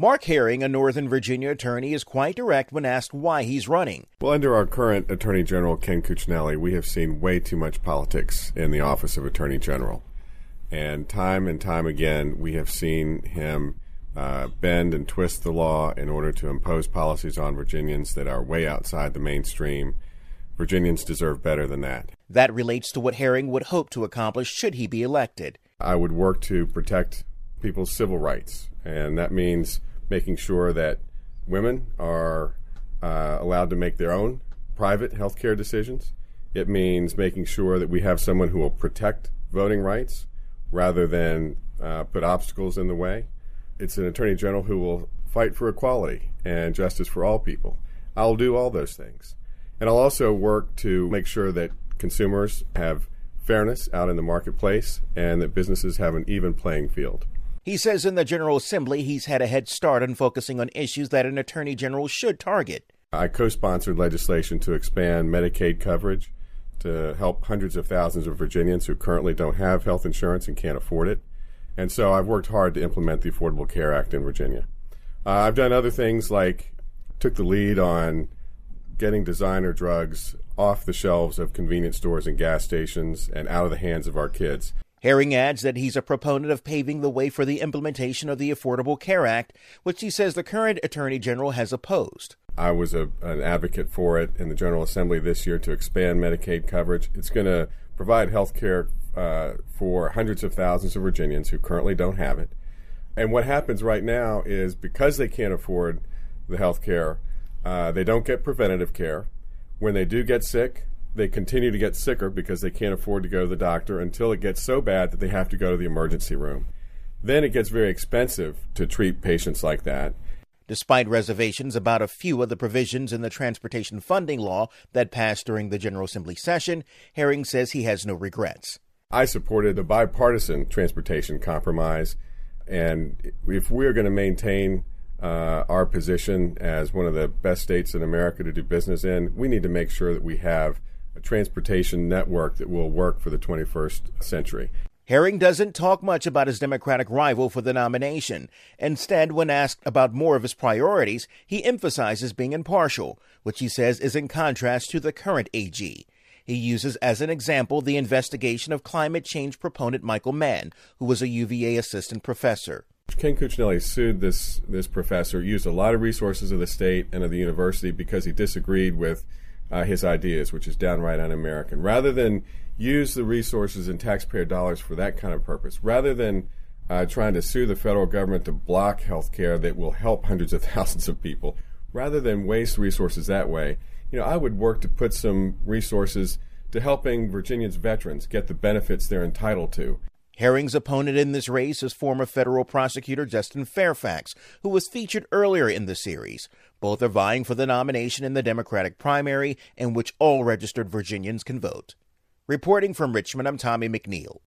Mark Herring, a Northern Virginia attorney, is quite direct when asked why he's running. Well, under our current Attorney General, Ken Cuccinelli, we have seen way too much politics in the office of Attorney General. And time again, we have seen him bend and twist the law in order to impose policies on Virginians that are way outside the mainstream. Virginians deserve better than that. That relates to what Herring would hope to accomplish should he be elected. I would work to protect people's civil rights, and that means making sure that women are allowed to make their own private health care decisions. It means making sure that we have someone who will protect voting rights rather than put obstacles in the way. It's an attorney general who will fight for equality and justice for all people. I'll do all those things. And I'll also work to make sure that consumers have fairness out in the marketplace and that businesses have an even playing field. He says in the General Assembly he's had a head start on focusing on issues that an attorney general should target. I co-sponsored legislation to expand Medicaid coverage to help hundreds of thousands of Virginians who currently don't have health insurance and can't afford it. And so I've worked hard to implement the Affordable Care Act in Virginia. I've done other things like took the lead on getting designer drugs off the shelves of convenience stores and gas stations and out of the hands of our kids. Herring adds that he's a proponent of paving the way for the implementation of the Affordable Care Act, which he says the current Attorney General has opposed. I was an advocate for it in the General Assembly this year to expand Medicaid coverage. It's going to provide health care for hundreds of thousands of Virginians who currently don't have it. And what happens right now is because they can't afford the health care, they don't get preventative care. When they do get sick, they continue to get sicker because they can't afford to go to the doctor until it gets so bad that they have to go to the emergency room. Then it gets very expensive to treat patients like that. Despite reservations about a few of the provisions in the transportation funding law that passed during the General Assembly session, Herring says he has no regrets. I supported a bipartisan transportation compromise, and if we're going to maintain our position as one of the best states in America to do business in, we need to make sure that we have a transportation network that will work for the 21st century. Herring doesn't talk much about his Democratic rival for the nomination. Instead, when asked about more of his priorities, he emphasizes being impartial, which he says is in contrast to the current AG. He uses as an example the investigation of climate change proponent Michael Mann, who was a UVA assistant professor. Ken Cuccinelli sued this professor, used a lot of resources of the state and of the university because he disagreed with his ideas, which is downright un-American. Rather than use the resources and taxpayer dollars for that kind of purpose, rather than trying to sue the federal government to block health care that will help hundreds of thousands of people, rather than waste resources that way, I would work to put some resources to helping Virginia's veterans get the benefits they're entitled to. Herring's opponent in this race is former federal prosecutor Justin Fairfax, who was featured earlier in the series. Both are vying for the nomination in the Democratic primary, in which all registered Virginians can vote. Reporting from Richmond, I'm Tommy McNeil.